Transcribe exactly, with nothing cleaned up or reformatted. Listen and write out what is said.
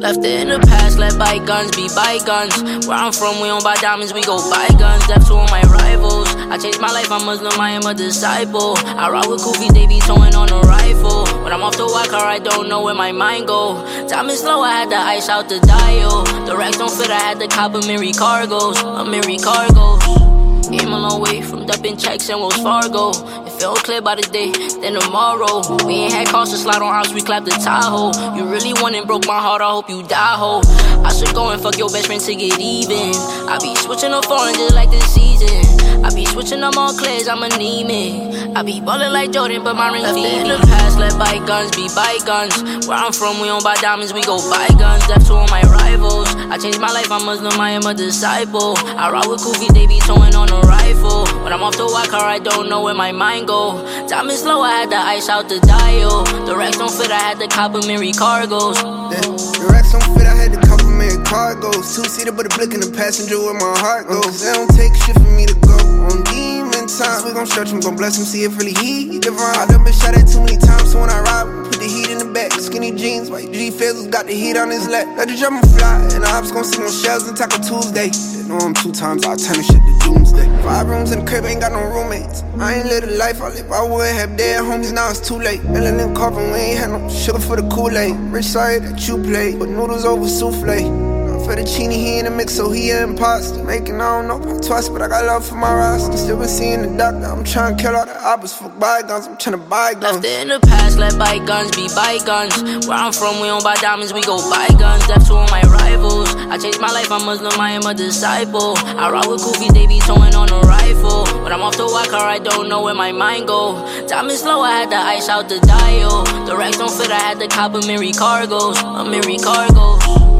Left it in the past, let bygones be bygones. Where I'm from, we don't buy diamonds, we go buy guns. Left two of my rivals. I changed my life, I'm Muslim, I am a disciple. I ride with Kufis, they be towing on a rifle. When I'm off the walk car, I don't know where my mind go. Time is slow, I had to ice out the dial. The racks don't fit, I had to cop a Miri cargos, a Miri cargos. Came a long way from dumping checks and Wells Fargo. If it don't clear by the day, then tomorrow. We ain't had cars to slide on ops, we clapped the Tahoe. You really won and broke my heart, I hope you die, ho. I should go and fuck your best friend to get even. I be switching up foreign just like this season. I be switching up on clears, I'm anemic. I be ballin' like Jordan, but my ring left it in the past, let bygones be bygones. Where I'm from, we don't buy diamonds, we go buy guns. Left two of my rivals. I changed my life, I'm Muslim, I am a disciple. I ride with Kufis, they be towing on a rifle. When I'm off the walk car, I don't know where my mind go. Time is slow, I had to ice out the dial. The racks don't fit, I had to cop a Miri cargos. Yeah, the racks don't fit, I had to cop a Miri cargos. Two-seater, but a blick in the passenger where my heart goes. They don't take shit for me to go. On demon times, we gon' stretch him, gon' bless him, see if really he divine. I done been shot at too many times, so when I ride, put the heat in the back. Skinny jeans, white G-Fizzles, got the heat on his lap. Let the drummer fly, and the ops gon' see no shells and Taco Tuesday. They know I'm two times, I'll turn the shit to doomsday. Five rooms in the crib, ain't got no roommates. I ain't live a life I live, I would have dead homies, now it's too late. Illin' and coffin, we ain't had no sugar for the Kool-Aid. Rich sorry that you played, but noodles over souffle. Fettuccine, he in the mix, so he an imposter. Making, I don't know about twice, but I got love for my roster. Still been seeing the doctor, I'm trying to kill all the oppers. Fuck bygones, I'm trying to buy guns. Left it in the past, let bygones be bygones. Where I'm from, we don't buy diamonds, we go buy guns. Left two of my rivals. I changed my life, I'm Muslim, I am a disciple. I ride with Kufis, they be towing on a rifle. When I'm off the walk car, I don't know where my mind go. Time is slow, I had to ice out the dial. The racks don't fit, I had to cop a Miri cargos, a Miri cargos.